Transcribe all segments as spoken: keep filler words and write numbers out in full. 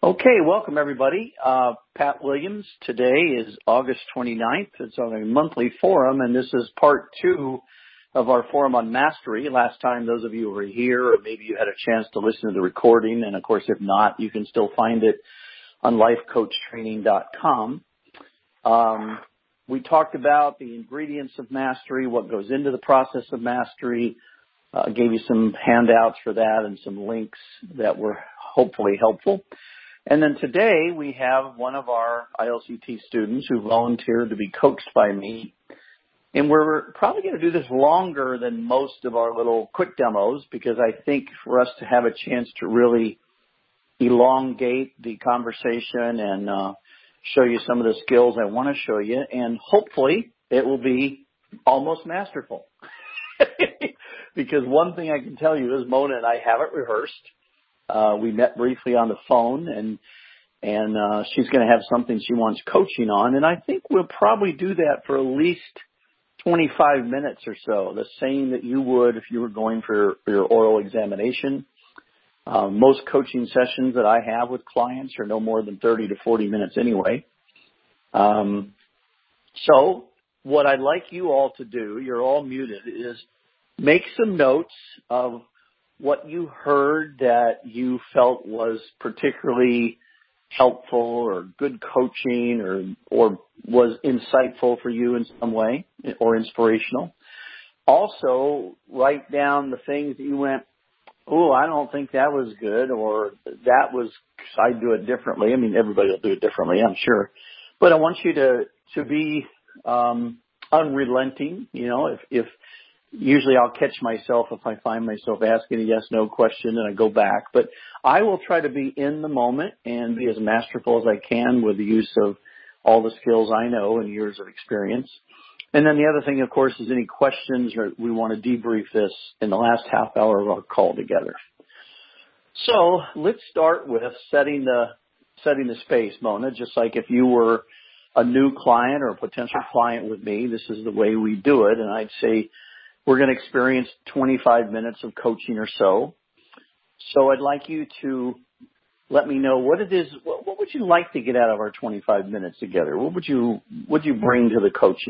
Okay, welcome everybody. Uh, Pat Williams. Today is August twenty-ninth. It's on a monthly forum, and this is part two of our forum on mastery. Last time, those of you who were here, or maybe you had a chance to listen to the recording, and of course, if not, you can still find it on life coach training dot com. Um, we talked about the ingredients of mastery, what goes into the process of mastery. Uh, gave you some handouts for that and some links that were hopefully helpful. And then today we have one of our I L C T students who volunteered to be coached by me. And we're probably going to do this longer than most of our little quick demos because I think for us to have a chance to really elongate the conversation and uh, show you some of the skills I want to show you, and hopefully it will be almost masterful. Because one thing I can tell you is Mona and I haven't rehearsed. Uh, we met briefly on the phone, and and uh, she's going to have something she wants coaching on, and I think we'll probably do that for at least twenty-five minutes or so, the same that you would if you were going for, for your oral examination. Uh, most coaching sessions that I have with clients are no more than thirty to forty minutes anyway. Um, so what I'd like you all to do, you're all muted, is make some notes of what you heard that you felt was particularly helpful or good coaching or or was insightful for you in some way or inspirational. Also, write down the things that you went, oh, I don't think that was good, or that was, I'd do it differently. I mean, everybody will do it differently, I'm sure. But I want you to, to be um, unrelenting. You know, if, if usually I'll catch myself if I find myself asking a yes-no question and I go back. But I will try to be in the moment and be as masterful as I can with the use of all the skills I know and years of experience. And then the other thing, of course, is any questions, or we want to debrief this in the last half hour of our call together. So let's start with setting the setting the space, Mona, just like if you were a new client or a potential client with me, this is the way we do it. And I'd say, we're going to experience twenty-five minutes of coaching or so. So I'd like you to let me know what it is. What, what would you like to get out of our twenty-five minutes together? What would you would you bring to the coaching?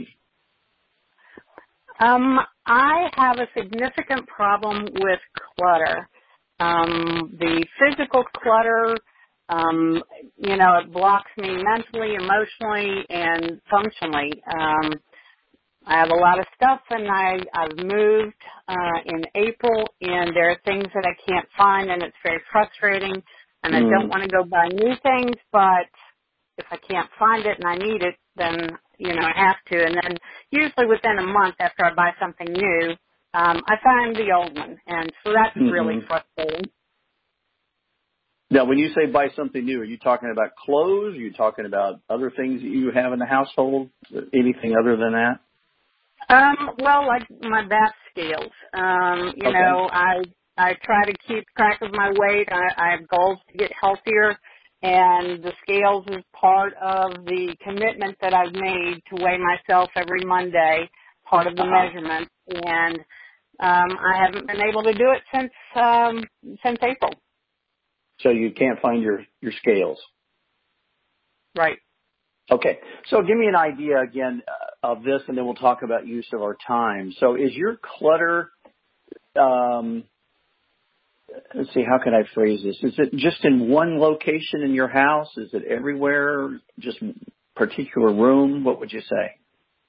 Um, I have a significant problem with clutter. Um, the physical clutter, um, you know, it blocks me mentally, emotionally, and functionally. Um, I have a lot of stuff, and I, I've moved uh, in April, and there are things that I can't find, and it's very frustrating, and mm. I don't want to go buy new things, but if I can't find it and I need it, then, you know, I have to. And then usually within a month after I buy something new, um, I find the old one, and so that's mm-hmm. really frustrating. Now, when you say buy something new, are you talking about clothes? Are you talking about other things that you have in the household? Anything other than that? Um, well, like my bath scales. Um, you okay. know, I I try to keep track of my weight. I, I have goals to get healthier, and the scales is part of the commitment that I've made to weigh myself every Monday, part of the uh-huh. measurement, and um, I haven't been able to do it since um, since April. So you can't find your, your scales. Right. Okay, so give me an idea again uh, of this, and then we'll talk about use of our time. So is your clutter, um, let's see, how can I phrase this? Is it just in one location in your house? Is it everywhere, just particular room? What would you say?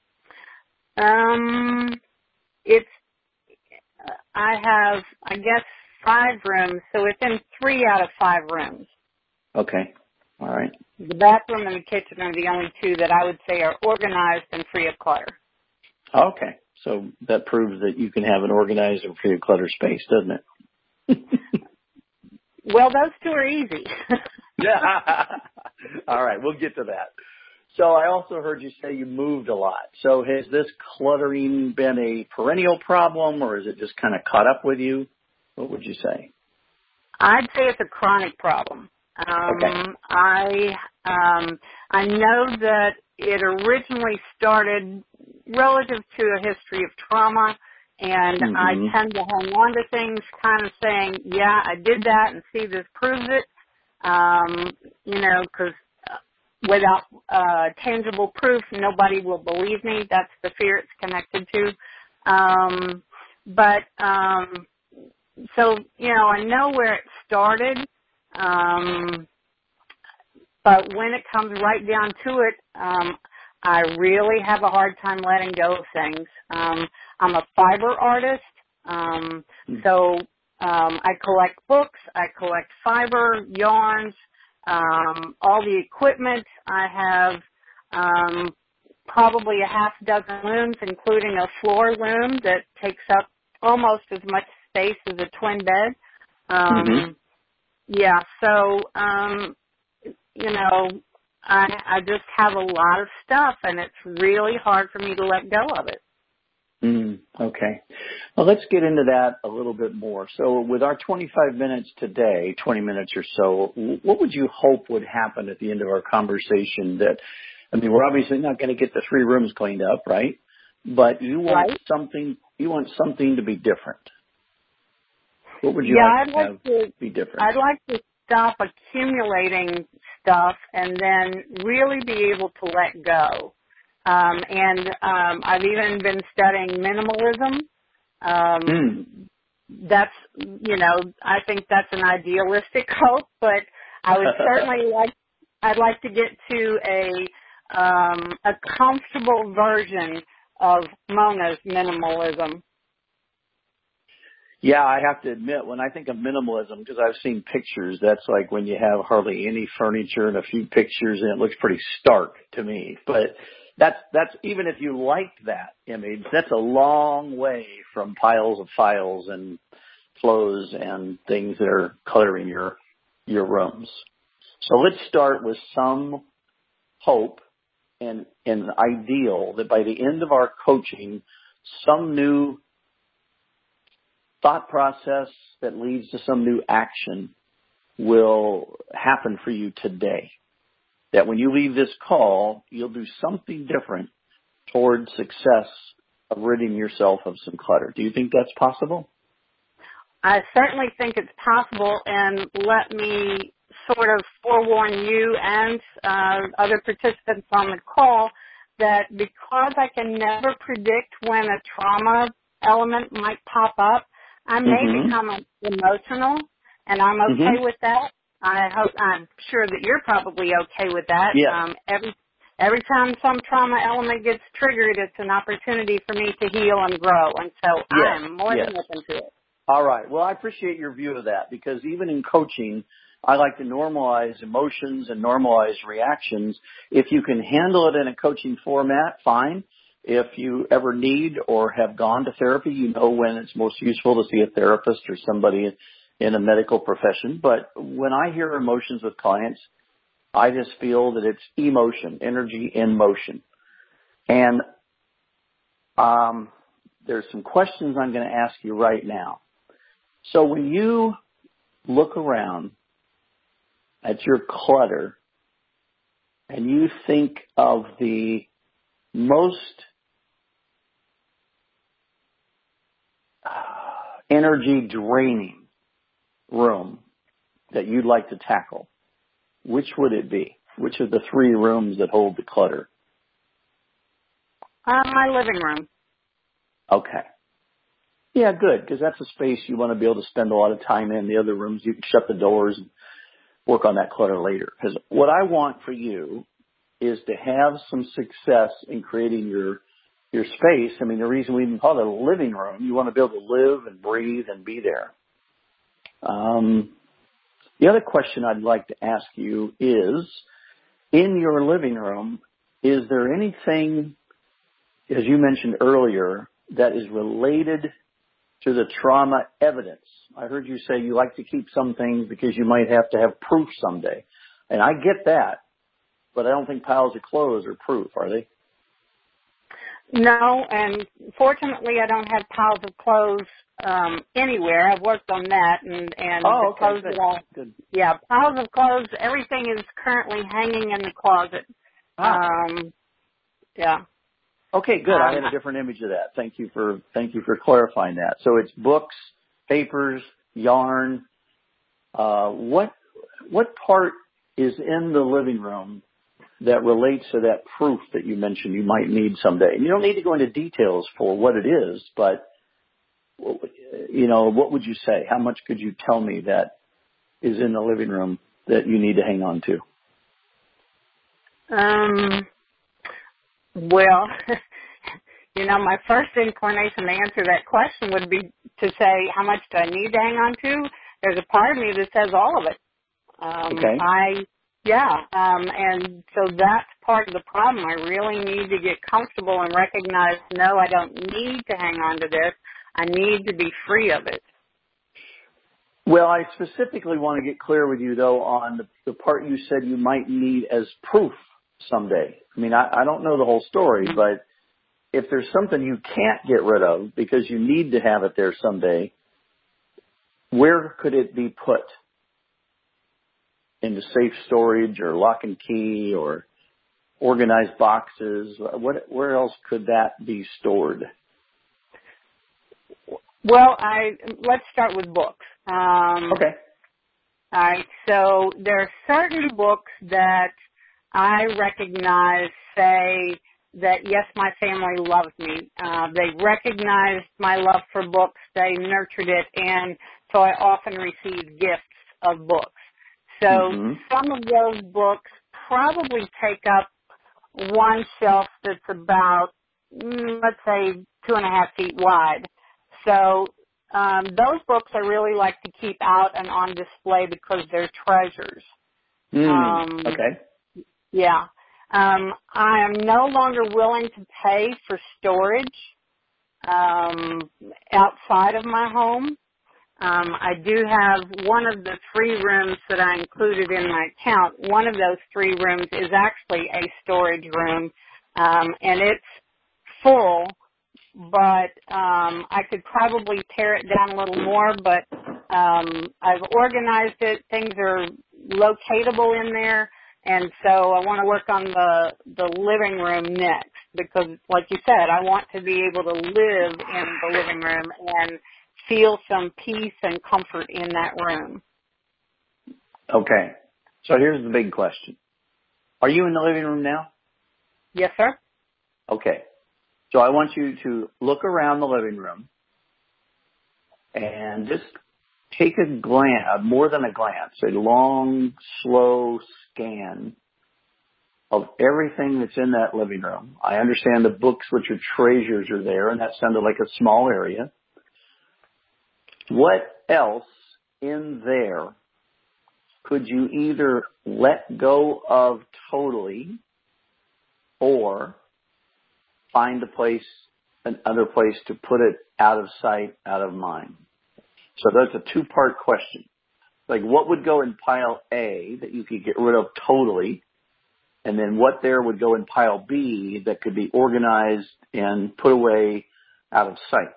Um, it's, I have, I guess, five rooms, so it's in three out of five rooms. Okay, all right. The bathroom and the kitchen are the only two that I would say are organized and free of clutter. Okay. So that proves that you can have an organized and free of clutter space, doesn't it? Well, those two are easy. All right. We'll get to that. So I also heard you say you moved a lot. So has this cluttering been a perennial problem, or is it just kind of caught up with you? What would you say? I'd say it's a chronic problem. Um, okay. I um, I know that it originally started relative to a history of trauma, and mm-hmm. I tend to hang on to things kind of saying, yeah, I did that, and see, this proves it. um, you know, because without uh, tangible proof, nobody will believe me. That's the fear it's connected to. Um, but um, so, you know, I know where it started. Um, but when it comes right down to it, um, I really have a hard time letting go of things. Um, I'm a fiber artist, um, so um, I collect books, I collect fiber, yarns, um, all the equipment. I have um, probably a half dozen looms, including a floor loom that takes up almost as much space as a twin bed. Um, Mm-hmm. yeah, so, um, you know, I, I just have a lot of stuff, and it's really hard for me to let go of it. Mm, okay. Well, let's get into that a little bit more. So with our twenty-five minutes today, twenty minutes or so, what would you hope would happen at the end of our conversation? That, I mean, we're obviously not going to get the three rooms cleaned up, right? But you want Right? something, you want something to be different. What would you Yeah, like I'd to like have to, be different? I'd like to stop accumulating stuff and then really be able to let go. Um, and um, I've even been studying minimalism. Mm. Um, that's, you know, I think that's an idealistic hope, but I would certainly like, I'd like to get to a, um, a comfortable version of Mona's minimalism. Yeah, I have to admit, when I think of minimalism, because I've seen pictures, that's like when you have hardly any furniture and a few pictures, and it looks pretty stark to me. But that's that's even if you like that image, that's a long way from piles of files and clothes and things that are cluttering your your rooms. So let's start with some hope and and ideal that by the end of our coaching, some new thought process that leads to some new action will happen for you today. That when you leave this call, you'll do something different towards success of ridding yourself of some clutter. Do you think that's possible? I certainly think it's possible, and let me sort of forewarn you and uh, other participants on the call that because I can never predict when a trauma element might pop up, I may Mm-hmm. become emotional, and I'm okay Mm-hmm. with that. I hope I'm sure that you're probably okay with that. Yes. Um, every every time some trauma element gets triggered, it's an opportunity for me to heal and grow, and so I Yes. am more Yes. than open to it. All right. Well, I appreciate your view of that because even in coaching, I like to normalize emotions and normalize reactions. If you can handle it in a coaching format, fine. If you ever need or have gone to therapy, you know when it's most useful to see a therapist or somebody in a medical profession. But when I hear emotions with clients, I just feel that it's emotion, energy in motion. And um, there's some questions I'm going to ask you right now. So when you look around at your clutter and you think of the most uh, energy draining room that you'd like to tackle, which would it be? Which of the three rooms that hold the clutter? Uh, my living room. Okay. Yeah, good, because that's a space you want to be able to spend a lot of time in. The other rooms, you can shut the doors and work on that clutter later. Because what I want for you is to have some success in creating your your space. I mean, the reason we even call it a living room, you want to be able to live and breathe and be there. Um, the other question I'd like to ask you is, in your living room, is there anything, as you mentioned earlier, that is related to the trauma evidence? I heard you say you like to keep some things because you might have to have proof someday. And I get that, but I don't think piles of clothes are proof, are they? No, and fortunately I don't have piles of clothes um, anywhere. I've worked on that, and, and Oh, the okay, clothes good. that I, Good. yeah, piles of clothes, everything is currently hanging in the closet. Ah, Um, yeah. okay, good. I Um, had a different image of that. Thank you for thank you for clarifying that. So it's books, papers, yarn. Uh, what what part is in the living room that relates to that proof that you mentioned you might need someday? And you don't need to go into details for what it is, but, you know, what would you say? How much could you tell me that is in the living room that you need to hang on to? Um, well, you know, my first inclination to answer that question would be to say, how much do I need to hang on to? There's a part of me that says all of it. Um, okay. I, yeah, um, and so that's part of the problem. I really need to get comfortable and recognize, no, I don't need to hang on to this. I need to be free of it. Well, I specifically want to get clear with you, though, on the, the part you said you might need as proof someday. I mean, I, I don't know the whole story, mm-hmm. but if there's something you can't get rid of because you need to have it there someday, where could it be put? Into safe storage or lock and key or organized boxes? What, where else could that be stored? Well, I let's start with books. Um, okay. All right. So there are certain books that I recognize say that, yes, my family loves me. Uh, they recognized my love for books. They nurtured it. And so I often receive gifts of books. So mm-hmm. some of those books probably take up one shelf that's about, let's say, two and a half feet wide. So um, those books I really like to keep out and on display because they're treasures. Mm, um, okay. Yeah. Um, I am no longer willing to pay for storage um, outside of my home. Um, I do have one of the three rooms that I included in my account. One of those three rooms is actually a storage room, um, and it's full, but um, I could probably tear it down a little more, but um, I've organized it. Things are locatable in there, and so I want to work on the, the living room next because, like you said, I want to be able to live in the living room and feel some peace and comfort in that room. Okay. So here's the big question. Are you in the living room now? Yes, sir. Okay. So I want you to look around the living room and just take a glance, more than a glance, a long, slow scan of everything that's in that living room. I understand the books, which are treasures, are there, and that sounded like a small area. What else in there could you either let go of totally or find a place, another place to put it out of sight, out of mind? So that's a two-part question. Like, what would go in pile A that you could get rid of totally, and then what there would go in pile B that could be organized and put away out of sight?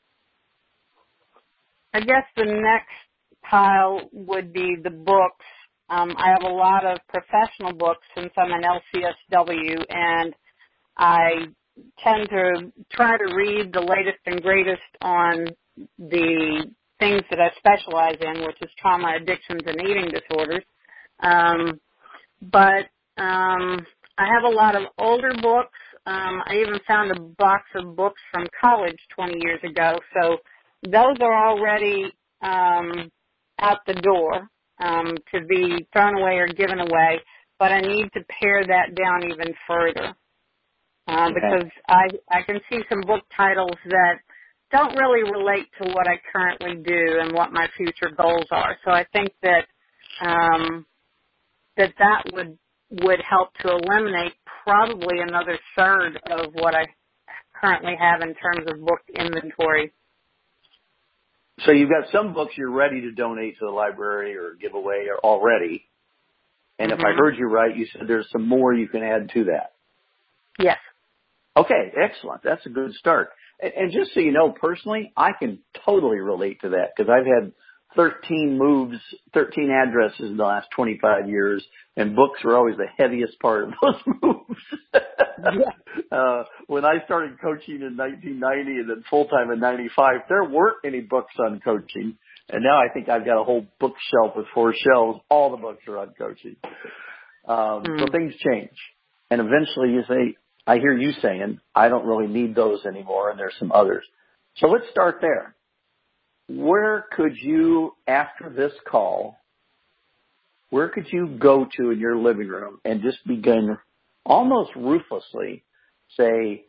I guess the next pile would be the books. Um, I have a lot of professional books since I'm an L C S W, and I tend to try to read the latest and greatest on the things that I specialize in, which is trauma, addictions, and eating disorders. Um, but um, I have a lot of older books. Um, I even found a box of books from college twenty years ago, so those are already um, out the door um, to be thrown away or given away, but I need to pare that down even further uh, okay. because I, I can see some book titles that don't really relate to what I currently do and what my future goals are. So I think that um, that that would would help to eliminate probably another third of what I currently have in terms of book inventory. So you've got some books you're ready to donate to the library or give away already. And mm-hmm. if I heard you right, you said there's some more you can add to that. Yes. Okay, excellent. That's a good start. And, and just so you know, personally, I can totally relate to that because I've had thirteen moves, thirteen addresses in the last twenty-five years, and books were always the heaviest part of those moves. yeah. uh, when I started coaching in nineteen ninety and then full-time in ninety-five, there weren't any books on coaching. And now I think I've got a whole bookshelf with four shelves. All the books are on coaching. Um, mm. So things change. And eventually you say, I hear you saying, I don't really need those anymore, and there's some others. So let's start there. Where could you, after this call, where could you go to in your living room and just begin almost ruthlessly say,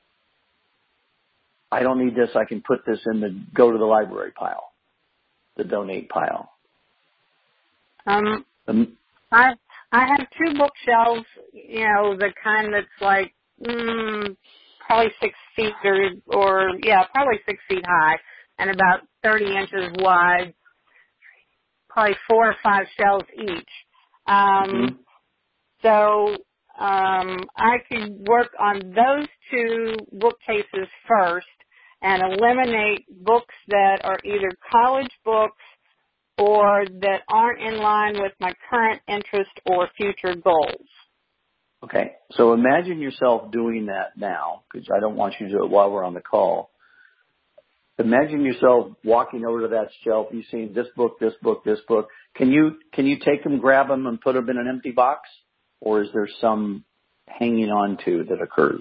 I don't need this, I can put this in the go to the library pile, the donate pile? Um, Um, I I have two bookshelves, you know, the kind that's like mm, probably six feet or, or yeah, probably six feet high and about thirty inches wide, probably four or five shelves each. Um, mm-hmm. So um, I could work on those two bookcases first and eliminate books that are either college books or that aren't in line with my current interest or future goals. Okay, so imagine yourself doing that now, because I don't want you to do it while we're on the call. Imagine yourself walking over to that shelf. You've seen this book, this book, this book. Can you can you take them, grab them, and put them in an empty box, or is there some hanging on to that occurs?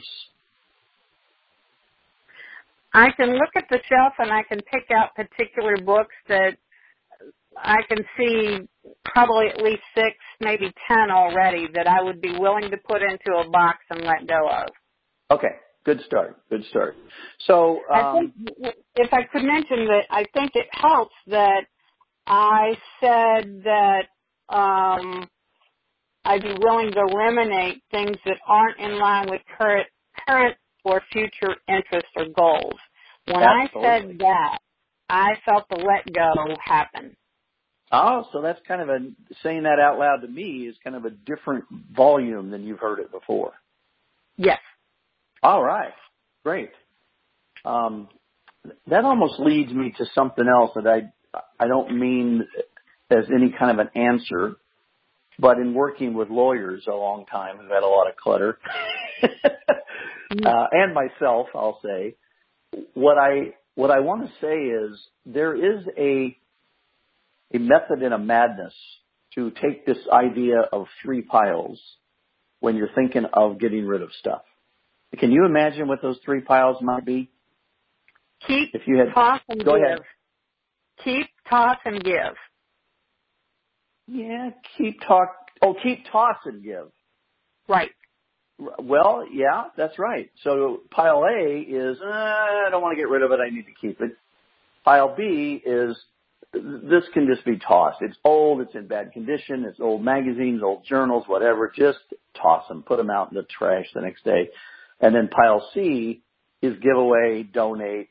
I can look at the shelf and I can pick out particular books that I can see probably at least six, maybe ten already that I would be willing to put into a box and let go of. Okay, good start, good start. So um, I think if I could mention that I think it helps that I said that um, I'd be willing to eliminate things that aren't in line with current, current or future interests or goals. When absolutely. I said that, I felt the let go happen. Oh, so that's kind of a, saying that out loud to me is kind of a different volume than you've heard it before. Yes. All right. Great. Um, that almost leads me to something else that I, I don't mean as any kind of an answer, but in working with lawyers a long time, I've had a lot of clutter. uh, and myself, I'll say, what I, what I want to say is there is a, a method in a madness to take this idea of three piles when you're thinking of getting rid of stuff. Can you imagine what those three piles might be? Keep, if you had, toss, and go give. ahead. Keep, toss, and give. Yeah, keep talk. Oh, keep, toss, and give. Right. Well, yeah, that's right. So pile A is, uh, I don't want to get rid of it. I need to keep it. Pile B is, this can just be tossed. It's old. It's in bad condition. It's old magazines, old journals, whatever. Just toss them. Put them out in the trash the next day. And then pile C is give away, donate.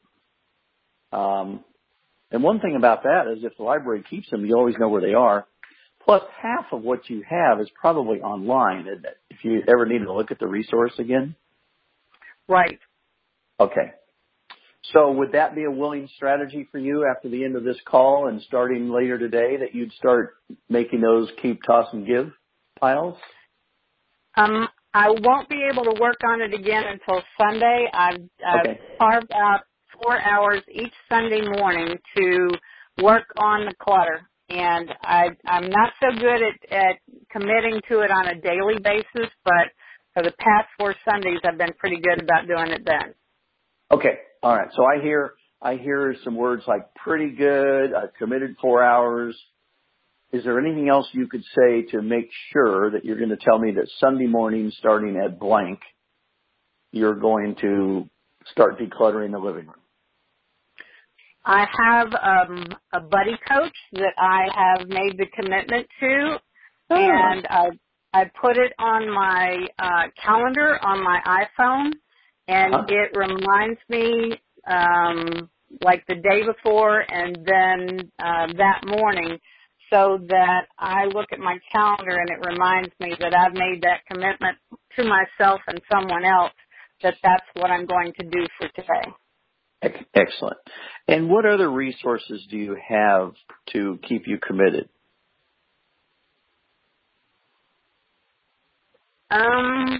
Um, and one thing about that is if the library keeps them, you always know where they are. Plus, half of what you have is probably online, isn't it? If you ever need to look at the resource again. Right. Okay. So would that be a willing strategy for you after the end of this call and starting later today that you'd start making those keep, toss, and give piles? Um, I won't be able to work on it again until Sunday. I've, I've Okay. carved out four hours each Sunday morning to work on the clutter. And I, I'm not so good at, at committing to it on a daily basis, but for the past four Sundays, I've been pretty good about doing it then. Okay. All right. So I hear, I hear some words like pretty good. I've committed four hours. Is there anything else you could say to make sure that you're going to tell me that Sunday morning, starting at blank, you're going to start decluttering the living room? I have um, a buddy coach that I have made the commitment to, Oh. and I I put it on my uh, calendar on my iPhone, and Uh-huh. it reminds me um, like the day before and then uh, that morning, so that I look at my calendar and it reminds me that I've made that commitment to myself and someone else that that's what I'm going to do for today. Excellent. And what other resources do you have to keep you committed? Um,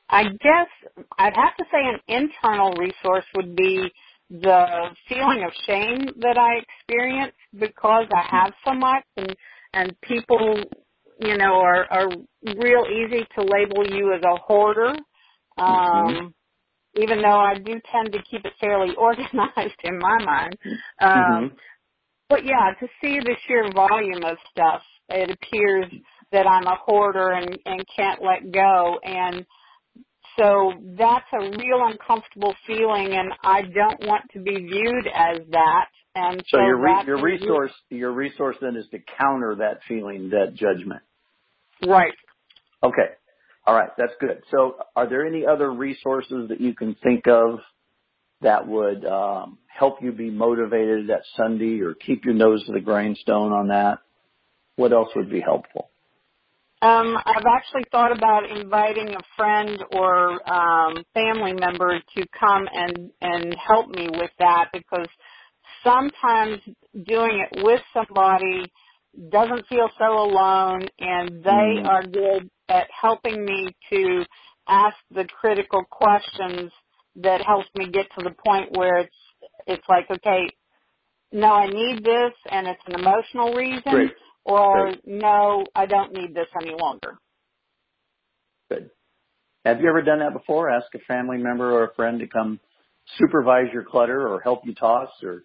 I guess I'd have to say an internal resource would be the feeling of shame that I experience because I have so much, and and people, you know, are, are real easy to label you as a hoarder. Um, mm-hmm. Even though I do tend to keep it fairly organized in my mind. Um, Mm-hmm. but yeah, to see the sheer volume of stuff, it appears that I'm a hoarder and, and can't let go. And so that's a real uncomfortable feeling, and I don't want to be viewed as that. And So so your re- that's your resource your resource then is to counter that feeling, that judgment. right. Okay. All right. That's good. So are there any other resources that you can think of that would um, help you be motivated that Sunday or keep your nose to the grindstone on that? What else would be helpful? Um, I've actually thought about inviting a friend or um, family member to come and, and help me with that, because sometimes doing it with somebody doesn't feel so alone, and they Mm, are good at helping me to ask the critical questions that helps me get to the point where it's it's like, okay, no, I need this, and it's an emotional reason, great. or Great. no, I don't need this any longer. Good. Have you ever done that before? Ask a family member or a friend to come supervise your clutter or help you toss, or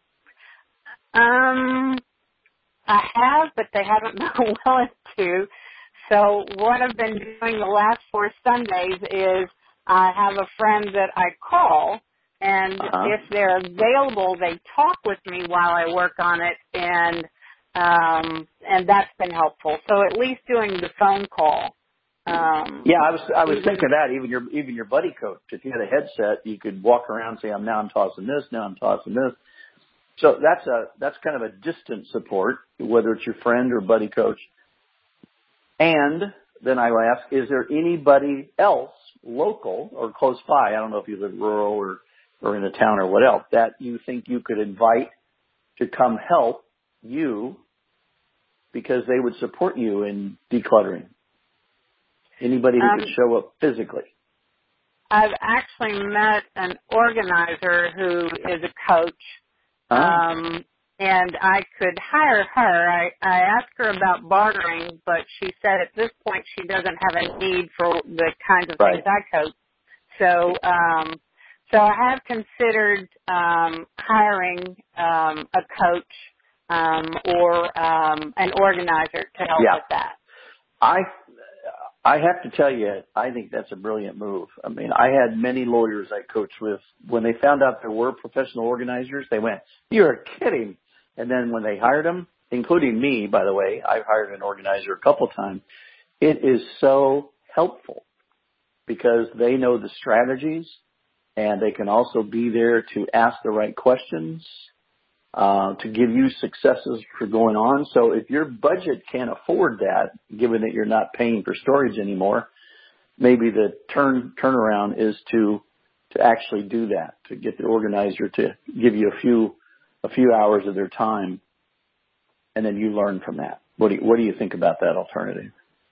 Um, I have, but they haven't been willing to. So what I've been doing the last four Sundays is I have a friend that I call, and uh-huh. if they're available, they talk with me while I work on it, and um, and that's been helpful. So at least doing the phone call. Um, Yeah, I was I was even, thinking that even your even your buddy coach, if you had a headset, you could walk around and say, "I'm now I'm tossing this, now I'm tossing this." So that's a that's kind of a distant support, whether it's your friend or buddy coach. And then I will ask, is there anybody else local or close by? I don't know if you live rural or or in a town or what else that you think you could invite to come help you because they would support you in decluttering. Anybody who could um, show up physically. I've actually met an organizer who is a coach, Huh? um, and I could hire her. I, I asked her about bartering, but she said at this point she doesn't have a need for the kinds of Right. things I coach. So, um, so I have considered um, hiring um, a coach um, or um, an organizer to help Yeah. with that. I I have to tell you, I think that's a brilliant move. I mean, I had many lawyers I coached with. When they found out there were professional organizers, they went, "You're kidding." And then when they hired them, including me, by the way, I've hired an organizer a couple times. It is so helpful because they know the strategies and they can also be there to ask the right questions, uh, to give you successes for going on. So if your budget can't afford that, given that you're not paying for storage anymore, maybe the turn turnaround is to to actually do that, to get the organizer to give you a few a few hours of their time, and then you learn from that. What do you, what do you think about that alternative?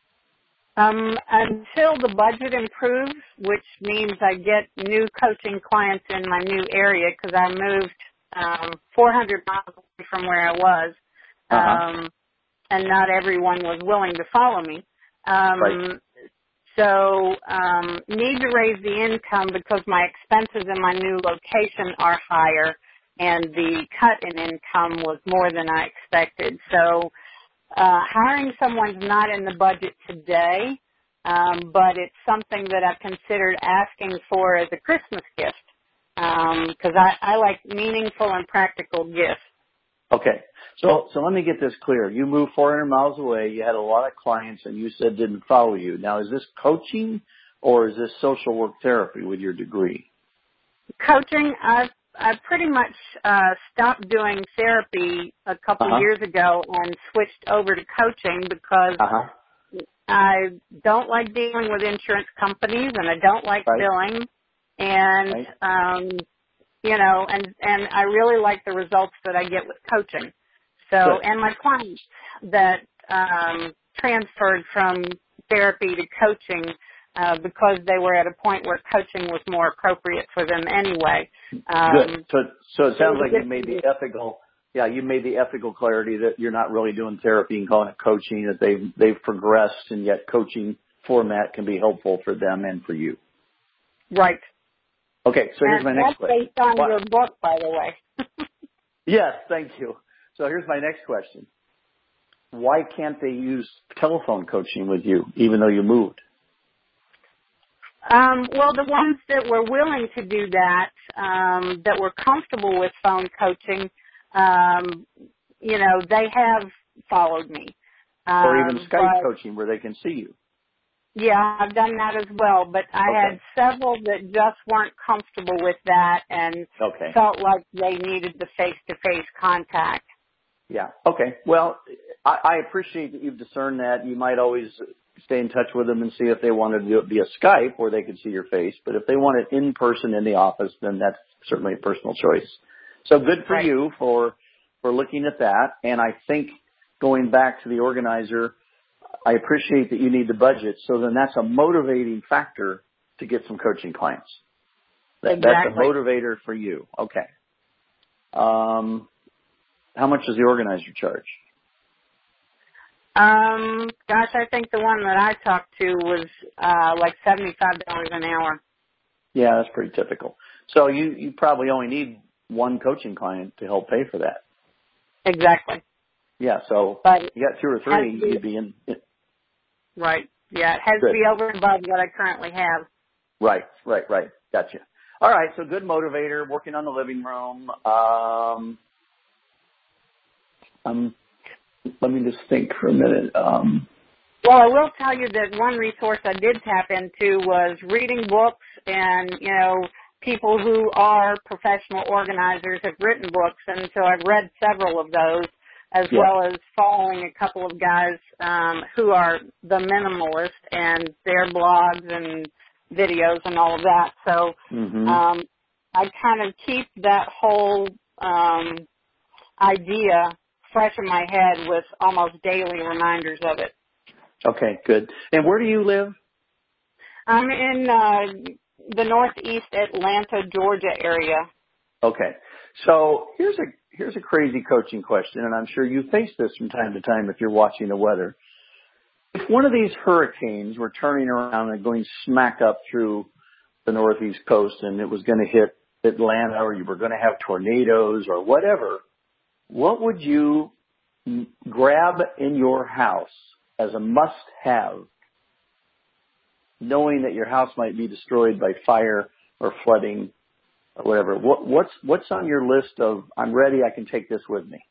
Um, until the budget improves, which means I get new coaching clients in my new area because I moved um, four hundred miles away from where I was, Uh huh. um, and not everyone was willing to follow me. Right. Um, so um, need to raise the income because my expenses in my new location are higher, and the cut in income was more than I expected. So Uh, hiring someone's not in the budget today, um, but it's something that I've considered asking for as a Christmas gift because I, I like meaningful and practical gifts. Okay. So so let me get this clear. You moved four hundred miles away. You had a lot of clients, and you said didn't follow you. Now, is this coaching or is this social work therapy with your degree? Coaching, I've I pretty much uh, stopped doing therapy a Uh couple huh. years ago and switched over to coaching because Uh huh. I don't like dealing with insurance companies and I don't like Right. billing, and Right. um, you know, and and I really like the results that I get with coaching. So, Good. and my clients that um, transferred from therapy to coaching uh, because they were at a point where coaching was more appropriate for them anyway. Um, Good. So, so it sounds like you made the ethical, yeah, you made the ethical clarity that you're not really doing therapy and calling it coaching, that they've, they've progressed, and yet coaching format can be helpful for them and for you. Right. Okay, so here's and my next question. That's based on What? your book, by the way. Yes, thank you. So here's my next question. Why can't they use telephone coaching with you, even though you moved? Um, well, the ones that were willing to do that, um, that were comfortable with phone coaching, um, you know, they have followed me. Um, Or even Skype but, coaching where they can see you? Yeah, I've done that as well, but I Okay. had several that just weren't comfortable with that and Okay. felt like they needed the face-to-face contact. Yeah. Okay. Well, I, I appreciate that you've discerned that. You might always stay in touch with them and see if they want to do it via Skype where they can see your face. But if they want it in person in the office, then that's certainly a personal choice. So good for Right. you for, for looking at that. And I think going back to the organizer, I appreciate that you need the budget. So then that's a motivating factor to get some coaching clients. That, Exactly. That's a motivator for you. Okay. Um, how much does the organizer charge? Um, gosh, I think the one that I talked to was uh, like seventy-five dollars an hour. Yeah, that's pretty typical. So you, you probably only need one coaching client to help pay for that. Exactly. Yeah, so But you got two or three, you'd be in. Right. Yeah, it has Good. to be over and above what I currently have. Right, right, right. Gotcha. All right, so good motivator, working on the living room. Um, um, let me just think for a minute. Um, Well, I will tell you that one resource I did tap into was reading books, and, you know, people who are professional organizers have written books, and so I've read several of those, as yeah. well as following a couple of guys um, who are the minimalist and their blogs and videos and all of that. So Mm-hmm. um, I kind of keep that whole um, idea fresh in my head with almost daily reminders of it. Okay, good. And where do you live? I'm in uh, the northeast Atlanta, Georgia area. Okay. So here's a here's a crazy coaching question, and I'm sure you face this from time to time if you're watching the weather. If one of these hurricanes were turning around and going smack up through the northeast coast and it was going to hit Atlanta, or you were going to have tornadoes or whatever, what would you grab in your house as a must-have, knowing that your house might be destroyed by fire or flooding or whatever? What, what's what's on your list of, I'm ready, I can take this with me?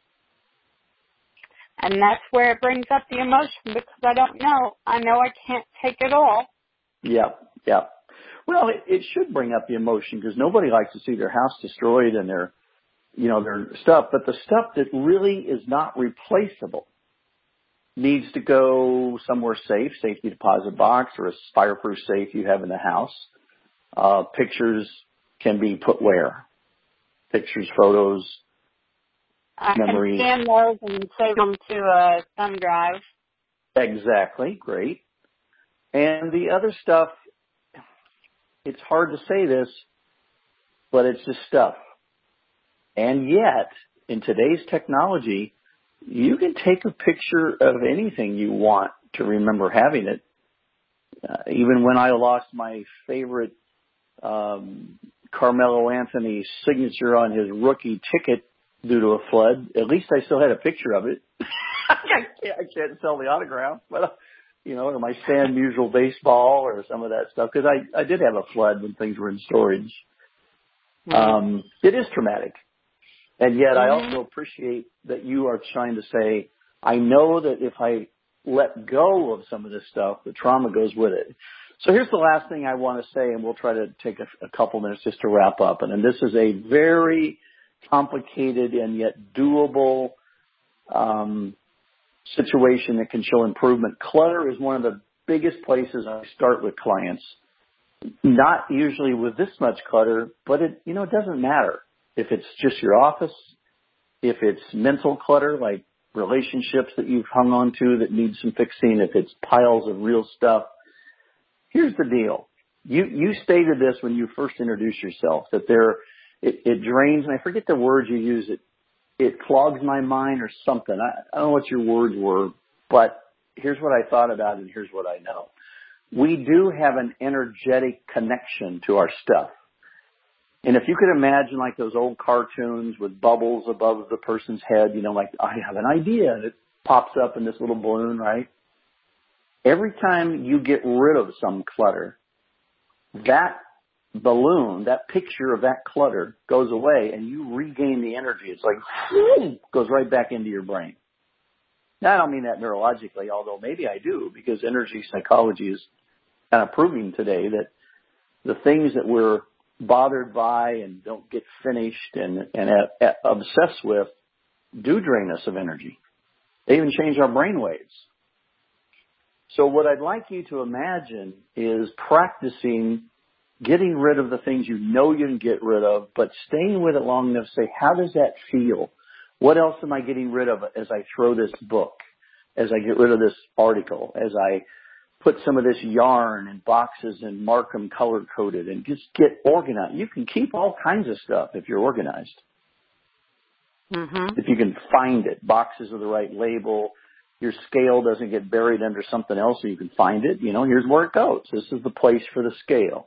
And that's where it brings up the emotion, because I don't know. I know I can't take it all. Yeah, yeah. Well, it, it should bring up the emotion, because nobody likes to see their house destroyed and their, you know, their stuff. But the stuff that really is not replaceable needs to go somewhere safe, safety deposit box or a fireproof safe you have in the house. Uh, pictures can be put where? Pictures, photos, I memories. can scan those and save them to a thumb drive. Exactly. Great. And the other stuff, it's hard to say this, but it's just stuff. And yet, in today's technology, you can take a picture of anything you want to remember having it. Uh, even when I lost my favorite um, Carmelo Anthony signature on his rookie ticket due to a flood, at least I still had a picture of it. I, can't, I can't sell the autograph, but, uh, you know, or my Stan Musial baseball or some of that stuff, because I, I did have a flood when things were in storage. Mm-hmm. Um, it is traumatic. And yet I also appreciate that you are trying to say, I know that if I let go of some of this stuff, the trauma goes with it. So here's the last thing I want to say, and we'll try to take a, a couple minutes just to wrap up. And, and this is a very complicated and yet doable um, situation that can show improvement. Clutter is one of the biggest places I start with clients. Not usually with this much clutter, but it, you know, it doesn't matter. If it's just your office, if it's mental clutter, like relationships that you've hung on to that need some fixing, if it's piles of real stuff, here's the deal. You you stated this when you first introduced yourself, that there it, it drains, and I forget the words you use. It it clogs my mind or something. I, I don't know what your words were, but here's what I thought about it, and here's what I know. We do have an energetic connection to our stuff. And if you could imagine like those old cartoons with bubbles above the person's head, you know, like, I have an idea, and it pops up in this little balloon, right? Every time you get rid of some clutter, that balloon, that picture of that clutter goes away, and you regain the energy. It's like, whoo, goes right back into your brain. Now, I don't mean that neurologically, although maybe I do, because energy psychology is kind of proving today that the things that we're bothered by and don't get finished and, and uh, uh, obsessed with do drain us of energy. They even change our brain waves. So what I'd like you to imagine is practicing getting rid of the things you know you can get rid of, but staying with it long enough to say, how does that feel? What else am I getting rid of as I throw this book, as I get rid of this article, as I put some of this yarn in boxes and mark them color-coded and just get organized? You can keep all kinds of stuff if you're organized. Mm-hmm. If you can find it, boxes with the right label, your scale doesn't get buried under something else so you can find it. You know, here's where it goes. This is the place for the scale.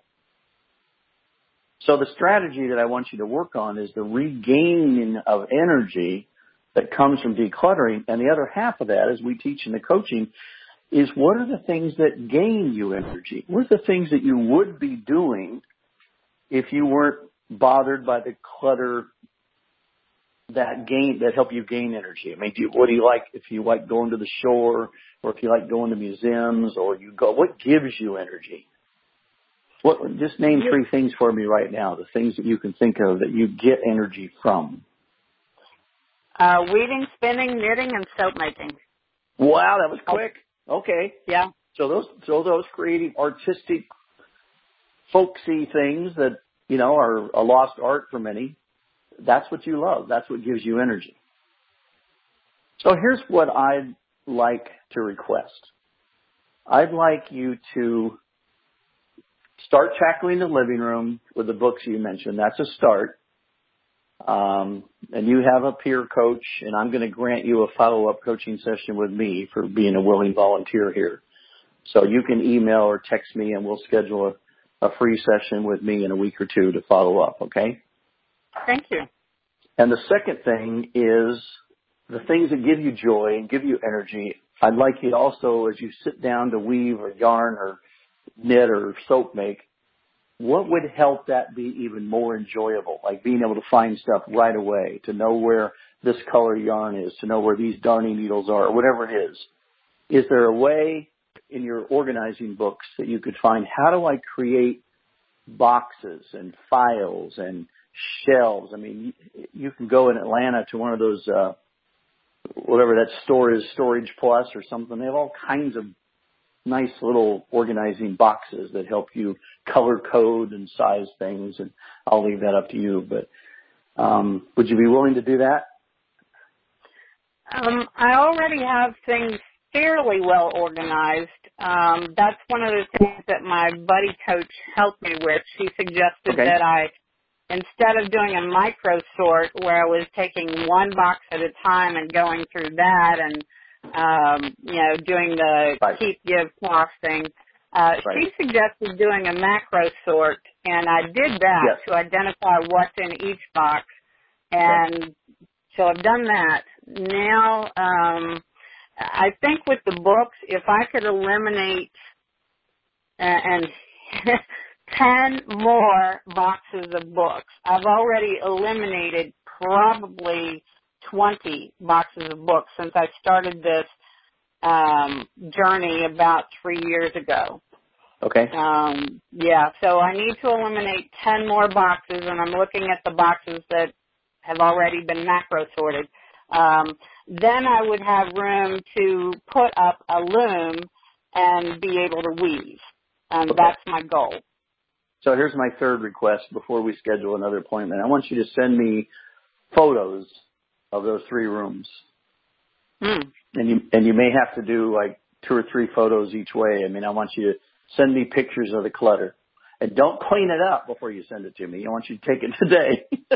So the strategy that I want you to work on is the regaining of energy that comes from decluttering. And the other half of that, as we teach in the coaching, is what are the things that gain you energy? What are the things that you would be doing if you weren't bothered by the clutter that gain, that help you gain energy? I mean, do you, what do you like if you like going to the shore, or if you like going to museums, or you go, what gives you energy? What, just name three things for me right now, the things that you can think of that you get energy from. Uh, weaving, spinning, knitting, and soap making. Wow, that was quick. Okay. Yeah. So those, so those creative, artistic, folksy things that, you know, are a lost art for many, that's what you love. That's what gives you energy. So here's what I'd like to request. I'd like you to start tackling the living room with the books you mentioned. That's a start. Um, and you have a peer coach, and I'm going to grant you a follow-up coaching session with me for being a willing volunteer here. So you can email or text me, and we'll schedule a, a free session with me in a week or two to follow up, okay? Thank you. And the second thing is the things that give you joy and give you energy. I'd like you to also, as you sit down to weave or yarn or knit or soap make, what would help that be even more enjoyable? Like being able to find stuff right away, to know where this color yarn is, to know where these darning needles are, or whatever it is. Is there a way in your organizing books that you could find, how do I create boxes and files and shelves? I mean, you can go in Atlanta to one of those, uh, whatever that store is, Storage Plus or something. They have all kinds of nice little organizing boxes that help you color code and size things, and I'll leave that up to you. But um, would you be willing to do that? Um, I already have things fairly well organized. Um, that's one of the things that my buddy coach helped me with. She suggested okay. that I, instead of doing a micro sort where I was taking one box at a time and going through that and Um, you know, doing the right. keep, give, toss thing. Uh, right. She suggested doing a macro sort, and I did that yes. to identify what's in each box. And okay. So I've done that. Now, um, I think with the books, if I could eliminate uh, and ten more boxes of books, I've already eliminated probably twenty boxes of books since I started this um, journey about three years ago. Okay. Um, yeah, so I need to eliminate ten more boxes, and I'm looking at the boxes that have already been macro sorted. Um, then I would have room to put up a loom and be able to weave. Um, okay. That's my goal. So here's my third request before we schedule another appointment. I want you to send me photos of those three rooms. Hmm. And you and you may have to do like two or three photos each way. I mean, I want you to send me pictures of the clutter. And don't clean it up before you send it to me. I want you to take it today.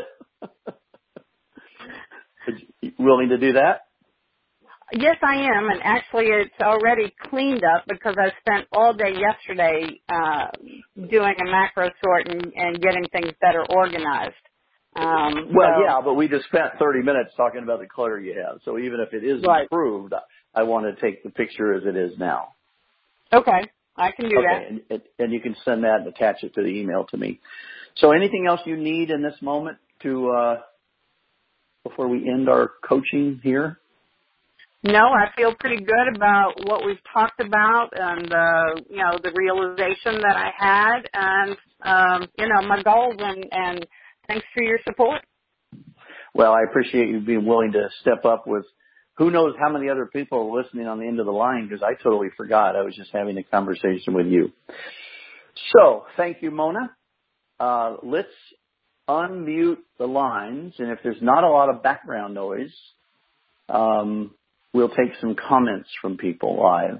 Willing to do that? Yes, I am, and actually it's already cleaned up because I spent all day yesterday uh, doing a macro sort and, and getting things better organized. Um, well, so, yeah, but we just spent thirty minutes talking about the clutter you have. So even if it is right. improved, I want to take the picture as it is now. Okay, I can do okay, that. And, and you can send that and attach it to the email to me. So anything else you need in this moment to uh, before we end our coaching here? No, I feel pretty good about what we've talked about and, uh, you know, the realization that I had and, um, you know, my goals and, and thanks for your support. Well, I appreciate you being willing to step up with who knows how many other people are listening on the end of the line because I totally forgot. I was just having a conversation with you. So thank you, Mona. Uh, let's unmute the lines. And if there's not a lot of background noise, um, we'll take some comments from people live.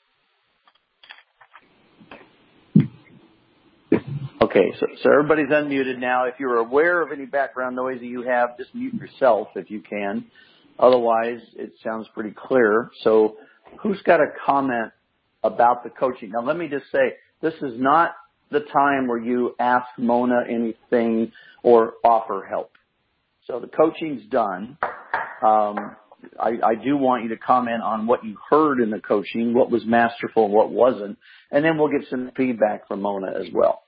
Okay, so, so everybody's unmuted now. If you're aware of any background noise that you have, just mute yourself if you can. Otherwise, it sounds pretty clear. So who's got a comment about the coaching? Now, let me just say, this is not the time where you ask Mona anything or offer help. So the coaching's done. Um, I, I do want you to comment on what you heard in the coaching, what was masterful and what wasn't, and then we'll get some feedback from Mona as well.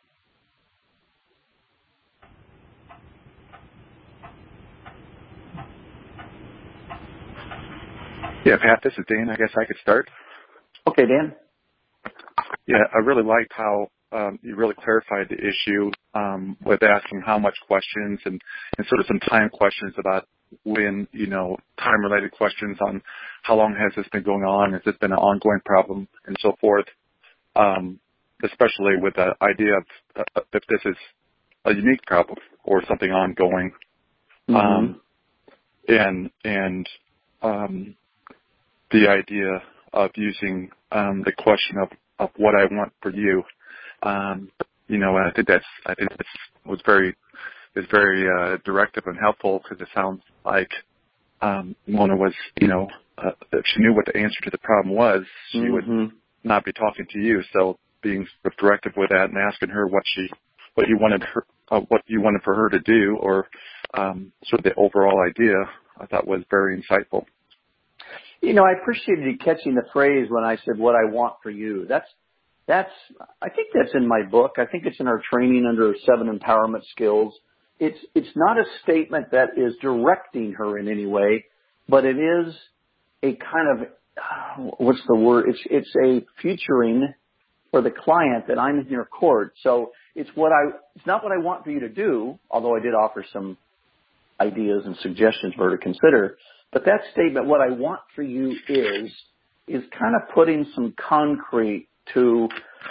Yeah, Pat, this is Dan. I guess I could start. Okay, Dan. Yeah, I really liked how um, you really clarified the issue um, with asking how much questions and, and sort of some time questions about when, you know, time-related questions on how long has this been going on, has this been an ongoing problem, and so forth, um, especially with the idea of uh, if this is a unique problem or something ongoing. Mm-hmm. Um, and and um, the idea of using um, the question of, of what I want for you, um, you know, and I think that's I think this was very is very uh, directive and helpful because it sounds like um, Mona was, you know, uh, if she knew what the answer to the problem was, she mm-hmm. would not be talking to you. So being sort of directive with that and asking her what she what you wanted her uh, what you wanted for her to do, or um, sort of the overall idea, I thought was very insightful. You know, I appreciated you catching the phrase when I said what I want for you. That's, that's, I think that's in my book. I think it's in our training under seven empowerment skills. It's, it's not a statement that is directing her in any way, but it is a kind of, uh, what's the word? It's, it's a featuring for the client that I'm in your court. So it's what I, it's not what I want for you to do, although I did offer some ideas and suggestions for her to consider. But that statement, what I want for you is, is kind of putting some concrete to,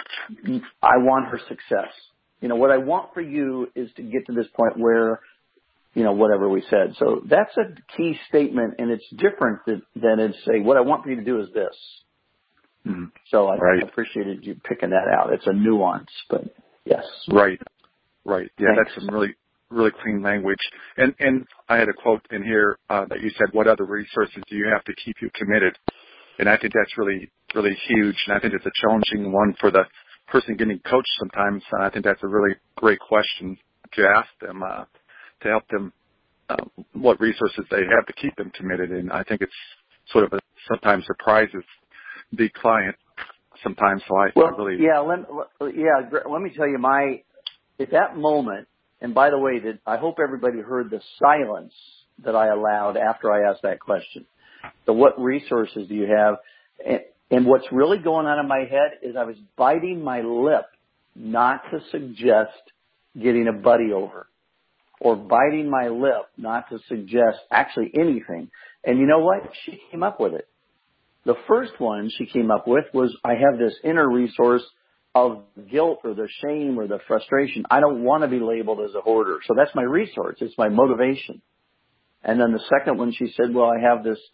I want her success. You know, what I want for you is to get to this point where, you know, whatever we said. So that's a key statement, and it's different than, than it's say, what I want for you to do is this. Mm-hmm. So I, right. I appreciated you picking that out. It's a nuance, but yes. Right, right. Yeah, Thanks. That's some really really clean language. And and I had a quote in here uh, that you said, what other resources do you have to keep you committed? And I think that's really, really huge. And I think it's a challenging one for the person getting coached sometimes. And I think that's a really great question to ask them, uh, to help them, uh, what resources they have to keep them committed. And I think it's sort of a, sometimes surprises the client sometimes. So I, well, I really... Yeah, let, yeah, let me tell you my, at that moment, and by the way, that I hope everybody heard the silence that I allowed after I asked that question. So what resources do you have? And, and what's really going on in my head is I was biting my lip not to suggest getting a buddy over, or biting my lip not to suggest actually anything. And you know what? She came up with it. The first one she came up with was, I have this inner resource of guilt or the shame or the frustration. I don't want to be labeled as a hoarder. So that's my resource. It's my motivation. And then the second one, she said, well, I have this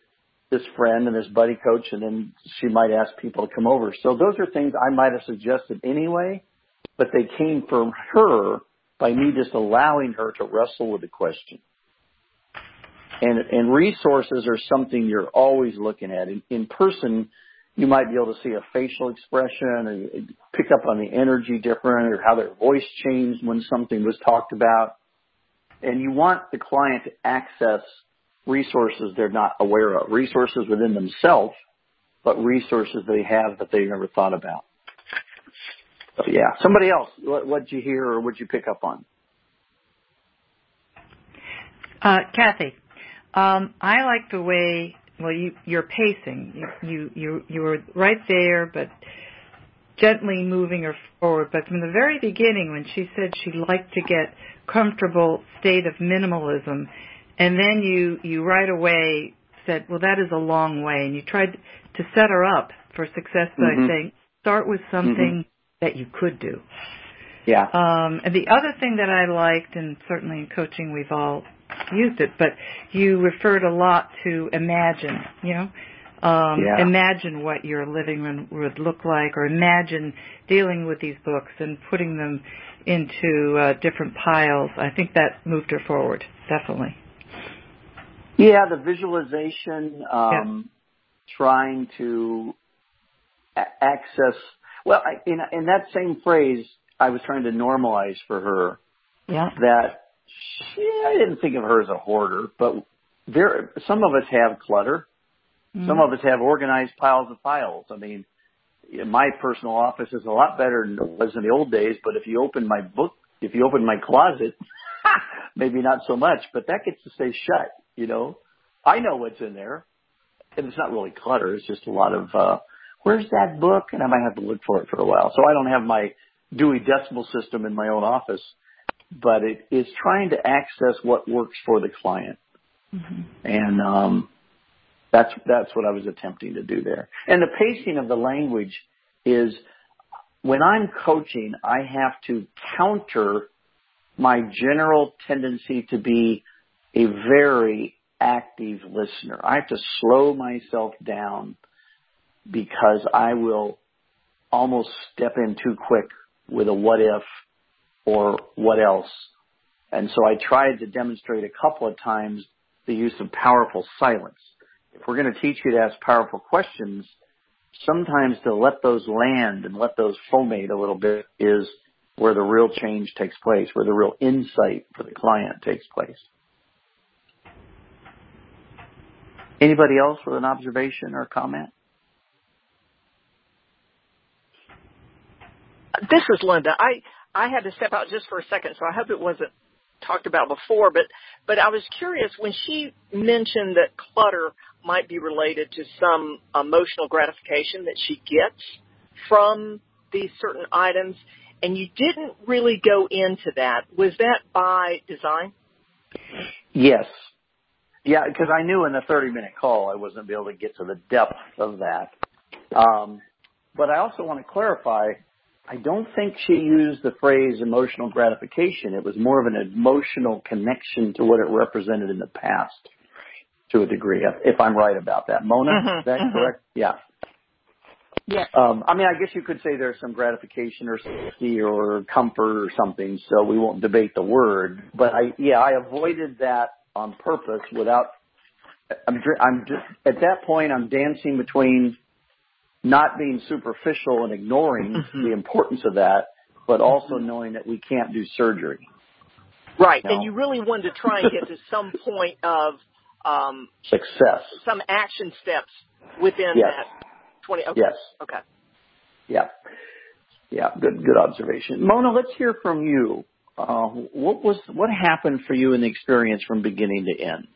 this friend and this buddy coach, and then she might ask people to come over. So those are things I might have suggested anyway, but they came from her by me just allowing her to wrestle with the question. And, and resources are something you're always looking at. In, in person, you might be able to see a facial expression or pick up on the energy different or how their voice changed when something was talked about. And you want the client to access resources they're not aware of, resources within themselves, but resources they have that they never thought about. So, yeah. Somebody else, what what'd you hear or what'd you pick up on? Uh, Kathy, um, I like the way, well, you, you're pacing. You, you, you, you were right there, but gently moving her forward. But from the very beginning, when she said she'd like to get comfortable state of minimalism, and then you, you right away said, well, that is a long way. And you tried to set her up for success by mm-hmm. saying, start with something mm-hmm. that you could do. Yeah. Um, and the other thing that I liked, and certainly in coaching we've all used it, but you referred a lot to imagine, you know. Um, yeah. Imagine what your living room would look like, or imagine dealing with these books and putting them into uh, different piles. I think that moved her forward, definitely. Yeah, the visualization, um, yeah. trying to a- access, well, I, in, in that same phrase, I was trying to normalize for her yeah. that she, I didn't think of her as a hoarder, but there, some of us have clutter. Mm-hmm. Some of us have organized piles of files. I mean, my personal office is a lot better than it was in the old days, but if you open my book, if you open my closet, maybe not so much, but that gets to stay shut, you know. I know what's in there, and it's not really clutter. It's just a lot of, uh, where's that book? And I might have to look for it for a while. So I don't have my Dewey Decimal System in my own office, but it is trying to access what works for the client. Mm-hmm. And, um, That's that's what I was attempting to do there. And the pacing of the language is, when I'm coaching, I have to counter my general tendency to be a very active listener. I have to slow myself down because I will almost step in too quick with a what if or what else. And so I tried to demonstrate a couple of times the use of powerful silence. If we're going to teach you to ask powerful questions, sometimes to let those land and let those foamate a little bit is where the real change takes place, where the real insight for the client takes place. Anybody else with an observation or comment? This is Linda. I, I had to step out just for a second, so I hope it wasn't talked about before, but, but I was curious when she mentioned that clutter might be related to some emotional gratification that she gets from these certain items, and you didn't really go into that. Was that by design? Yes. Yeah, because I knew in the thirty-minute call I wasn't able to get to the depth of that. Um, but I also want to clarify, I don't think she used the phrase emotional gratification. It was more of an emotional connection to what it represented in the past, to a degree, if I'm right about that. Mona, mm-hmm, is that mm-hmm. correct? Yeah. Yes. Um, I mean, I guess you could say there's some gratification or safety or comfort or something, so we won't debate the word. But I, yeah, I avoided that on purpose without, I'm, I'm just, at that point, I'm dancing between not being superficial and ignoring mm-hmm. the importance of that, but also mm-hmm. knowing that we can't do surgery. Right. You know? And you really wanted to try and get to some point of um, success, some action steps within yes. that twenty. Okay. Yes. Okay. Yeah. Yeah. Good. Good observation, Mona. Let's hear from you. Uh, what was what happened for you in the experience from beginning to end?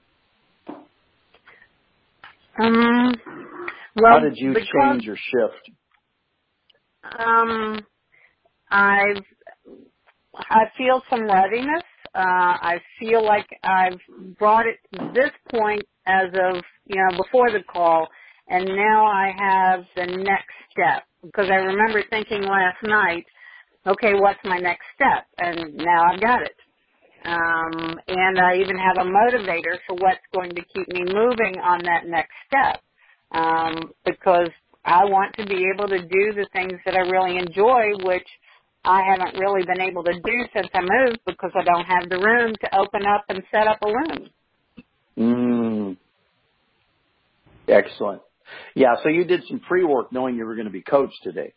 Um. Well, how did you because, change or shift? Um. I've I feel some readiness. Uh, I feel like I've brought it to this point as of, you know, before the call, and now I have the next step. Because I remember thinking last night, okay, what's my next step? And now I've got it. Um, and I even have a motivator for what's going to keep me moving on that next step. Um, because I want to be able to do the things that I really enjoy, which I haven't really been able to do since I moved because I don't have the room to open up and set up a room. Mm. Excellent. Yeah, so you did some pre-work knowing you were going to be coached today.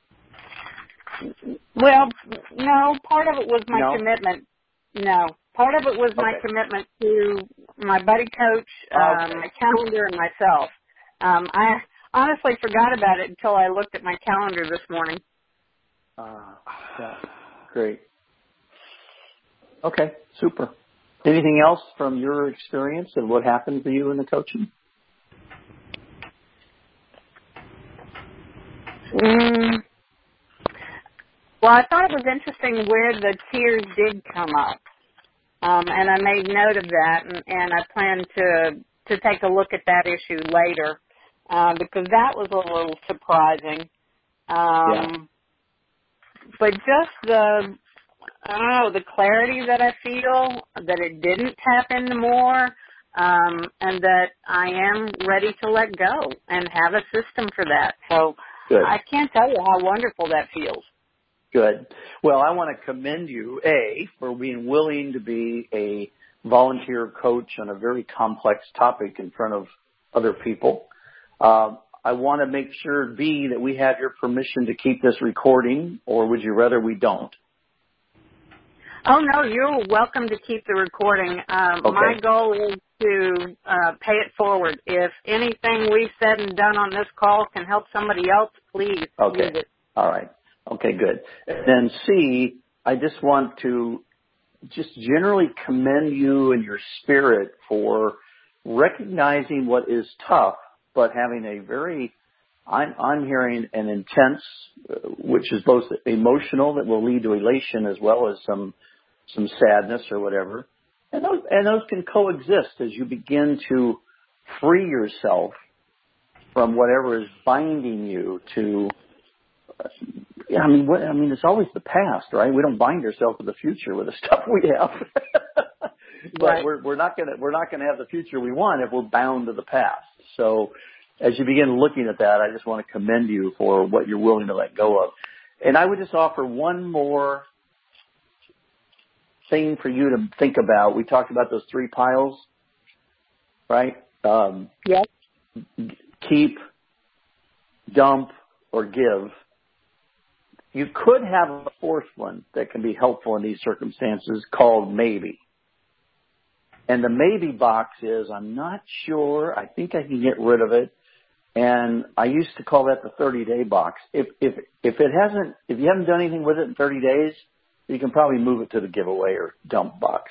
Well, no, part of it was my No? commitment. No, part of it was my Okay. commitment to my buddy coach, um, Okay. my calendar, and myself. Um, I honestly forgot about it until I looked at my calendar this morning. Uh, yeah, great. Okay, super. Anything else from your experience and what happened to you in the coaching? Mm. Well, I thought it was interesting where the tears did come up, um, and I made note of that, and, and I plan to to take a look at that issue later uh, because that was a little surprising. Um, Yeah. But just the, I don't know, the clarity that I feel, that it didn't tap into more, um, and that I am ready to let go and have a system for that. So Good. I can't tell you how wonderful that feels. Good. Well, I want to commend you, A, for being willing to be a volunteer coach on a very complex topic in front of other people. Um, I want to make sure, B, that we have your permission to keep this recording, or would you rather we don't? Oh, no, you're welcome to keep the recording. Um, Okay. My goal is to uh, pay it forward. If anything we've said and done on this call can help somebody else, please Okay. use it. All right. Okay, good. And then C, I just want to just generally commend you and your spirit for recognizing what is tough, but having a very, I'm, I'm hearing an intense, uh, which is both emotional that will lead to elation as well as some, some sadness or whatever. And those, and those can coexist as you begin to free yourself from whatever is binding you to, uh, I mean, what, I mean, it's always the past, right? We don't bind ourselves to the future with the stuff we have. But Right. we're, we're not gonna, we're not gonna have the future we want if we're bound to the past. So as you begin looking at that, I just want to commend you for what you're willing to let go of. And I would just offer one more thing for you to think about. We talked about those three piles, right? Um, Yes. keep, dump, or give. You could have a fourth one that can be helpful in these circumstances called maybe. And the maybe box is, I'm not sure, I think I can get rid of it. And I used to call that the thirty-day box. If if if it hasn't, if you haven't done anything with it in thirty days, you can probably move it to the giveaway or dump box.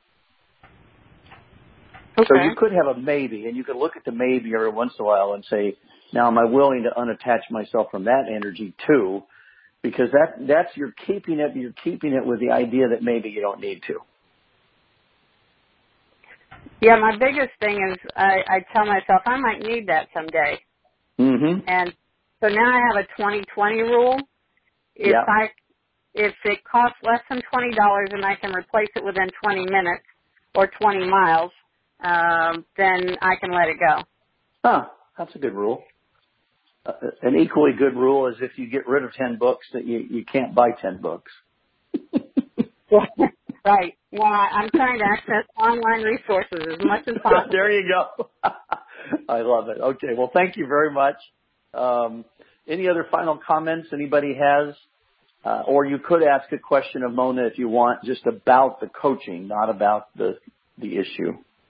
Okay. So you could have a maybe, and you could look at the maybe every once in a while and say, now am I willing to unattach myself from that energy too? Because that that's you're keeping it, you're keeping it with the idea that maybe you don't need to. Yeah, my biggest thing is I, I tell myself I might need that someday. Mm-hmm. And so now I have a twenty twenty rule. If Yeah. I if it costs less than twenty dollars and I can replace it within twenty minutes or twenty miles, um, then I can let it go. Huh, that's a good rule. Uh, an equally good rule is if you get rid of ten books, that you, you can't buy ten books. Right. Well, I'm trying to access online resources as much as possible. There you go. I love it. Okay, well, thank you very much. Um, any other final comments anybody has? Uh, or you could ask a question of Mona if you want, just about the coaching, not about the the issue.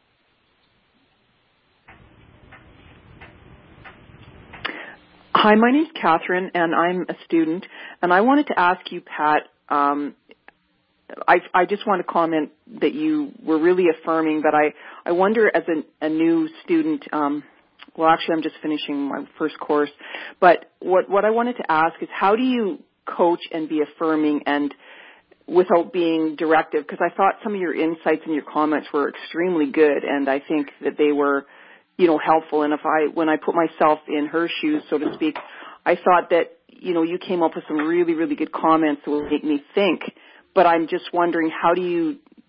Hi, my name's Catherine, and I'm a student. And I wanted to ask you, Pat, um, I, I just want to comment that you were really affirming, but I, I wonder as a, a new student, um, well, actually I'm just finishing my first course, but what, what I wanted to ask is how do you coach and be affirming and without being directive? Because I thought some of your insights and your comments were extremely good, and I think that they were, you know, helpful. And if I, when I put myself in her shoes, so to speak, I thought that, you know, you came up with some really, really good comments that will make me think. But I'm just wondering, how do you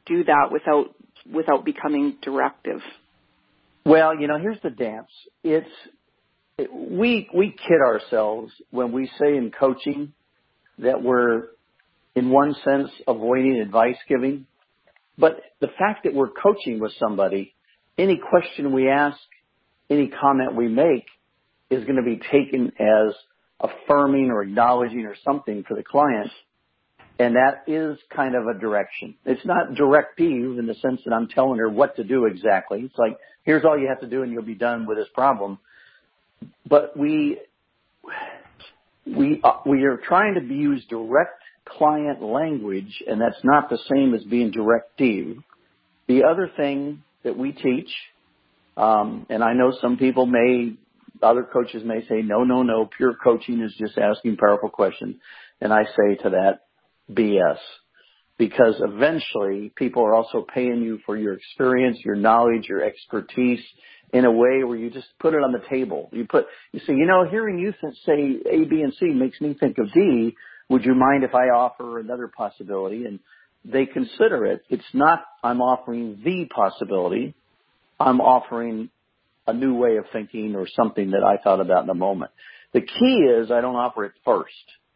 do that without without becoming directive? Well, you know, here's the dance. It's it, we we kid ourselves when we say in coaching that we're, in one sense, avoiding advice giving. But the fact that we're coaching with somebody, any question we ask, any comment we make is going to be taken as affirming or acknowledging or something for the client. And that is kind of a direction. It's not directive in the sense that I'm telling her what to do exactly. It's like, here's all you have to do and you'll be done with this problem. But we, we, uh, we are trying to use direct client language, and that's not the same as being directive. The other thing that we teach, um, and I know some people may, other coaches may say, no, no, no, pure coaching is just asking powerful questions. And I say to that, B S. Because eventually people are also paying you for your experience, your knowledge, your expertise in a way where you just put it on the table. You put, you say, you know, hearing you say A, B, and C makes me think of D. Would you mind if I offer another possibility? And they consider it. It's not I'm offering the possibility. I'm offering a new way of thinking or something that I thought about in a moment. The key is I don't offer it first.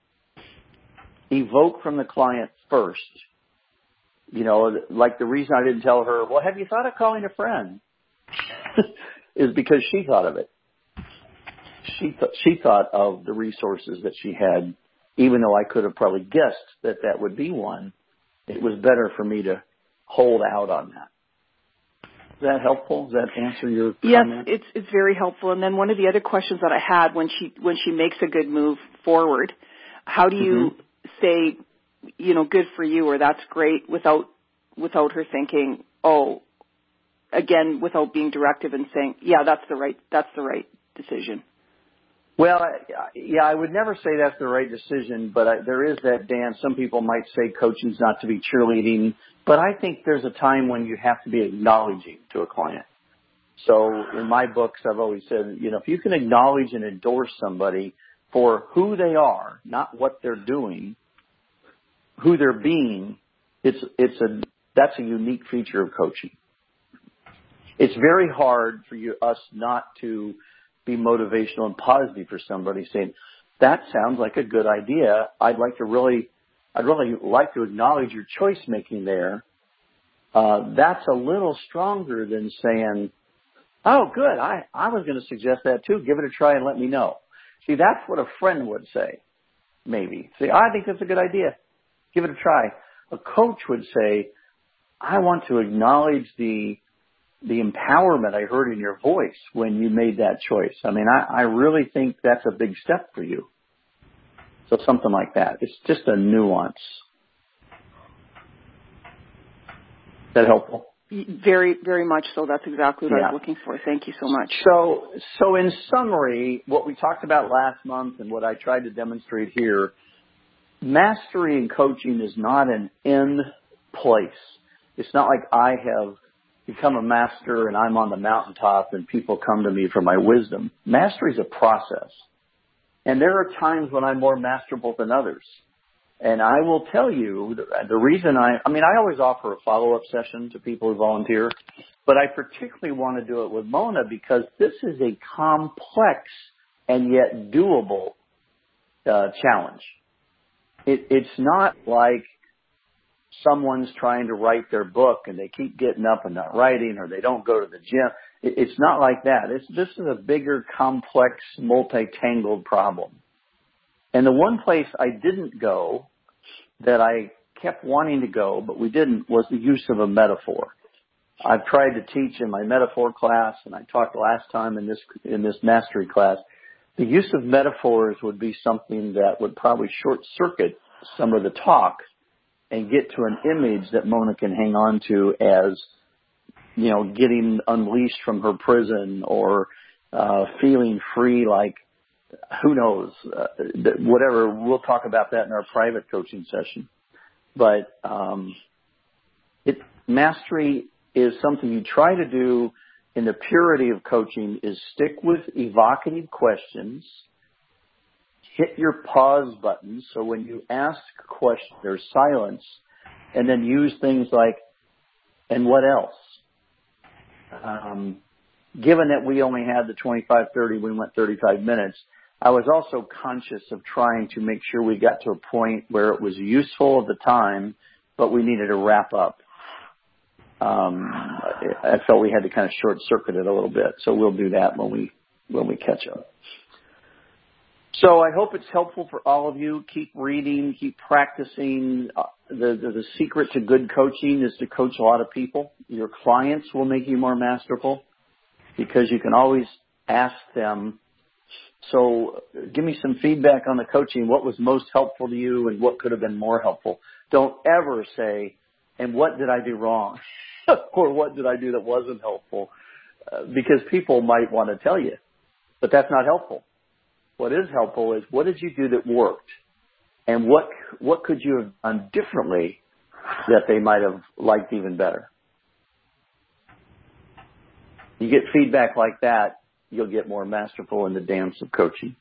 Evoke from the client first. You know, like the reason I didn't tell her, well, have you thought of calling a friend? is because she thought of it. She, th- she thought of the resources that she had. Even though I could have probably guessed that that would be one, it was better for me to hold out on that. Is that helpful? Does that answer your comment? Yes, it's it's very helpful. And then one of the other questions that I had, when she when she makes a good move forward, how do you mm-hmm. say, you know, good for you or that's great without without her thinking, oh, again, without being directive and saying, yeah, that's the right that's the right decision. Well, yeah, I would never say that's the right decision, but I, there is that dance. Some people might say coaching's not to be cheerleading, but I think there's a time when you have to be acknowledging to a client. So in my books, I've always said, you know, if you can acknowledge and endorse somebody for who they are, not what they're doing, who they're being, it's it's a that's a unique feature of coaching. It's very hard for you us not to be motivational and positive for somebody saying, that sounds like a good idea. I'd like to really, I'd really like to acknowledge your choice making there. Uh, that's a little stronger than saying, oh, good. I, I was going to suggest that too. Give it a try and let me know. See, that's what a friend would say. Maybe say, I think that's a good idea. Give it a try. A coach would say, I want to acknowledge the the empowerment I heard in your voice when you made that choice. I mean, I, I really think that's a big step for you. So something like that. It's just a nuance. Is that helpful? Very, very much so. That's exactly what yeah. I was looking for. Thank you so much. So, so in summary, what we talked about last month and what I tried to demonstrate here, mastery in coaching is not an end place. It's not like I have become a master and I'm on the mountaintop and people come to me for my wisdom. Mastery is a process. And there are times when I'm more masterful than others. And I will tell you the, the reason I, I mean, I always offer a follow-up session to people who volunteer, but I particularly want to do it with Mona because this is a complex and yet doable uh, challenge. It, it's not like someone's trying to write their book and they keep getting up and not writing or they don't go to the gym. It, it's not like that. It's, this is a bigger, complex, multi-tangled problem. And the one place I didn't go that I kept wanting to go, but we didn't, was the use of a metaphor. I've tried to teach in my metaphor class, and I talked last time in this in this mastery class. The use of metaphors would be something that would probably short-circuit some of the talk and get to an image that Mona can hang on to as, you know, getting unleashed from her prison or uh, feeling free like, who knows, uh, whatever. We'll talk about that in our private coaching session. But um, it, mastery is something you try to do in the purity of coaching is stick with evocative questions, hit your pause button. So when you ask a question, there's silence, and then use things like, and what else? Um, given that we only had the twenty-five thirty, we went thirty-five minutes, I was also conscious of trying to make sure we got to a point where it was useful at the time, but we needed to wrap up. Um, I felt we had to kind of short circuit it a little bit, so we'll do that when we when we catch up. So I hope it's helpful for all of you. Keep reading, keep practicing. Uh, the, the the secret to good coaching is to coach a lot of people. Your clients will make you more masterful because you can always ask them, so give me some feedback on the coaching. What was most helpful to you and what could have been more helpful? Don't ever say, and what did I do wrong? Or what did I do that wasn't helpful? Uh, because people might want to tell you, but that's not helpful. What is helpful is what did you do that worked? And what what could you have done differently that they might have liked even better? You get feedback like that, you'll get more masterful in the dance of coaching.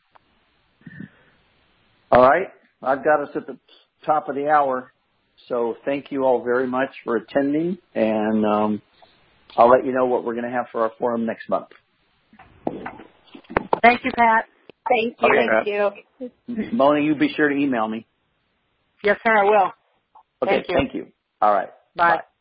All right, I've got us at the top of the hour. So thank you all very much for attending, and um, I'll let you know what we're going to have for our forum next month. Thank you, Pat. Thank you. Okay. Thank you. Mona, you be sure to email me. Yes, sir, I will. Okay, Thank you. Thank you. All right. Bye. Bye.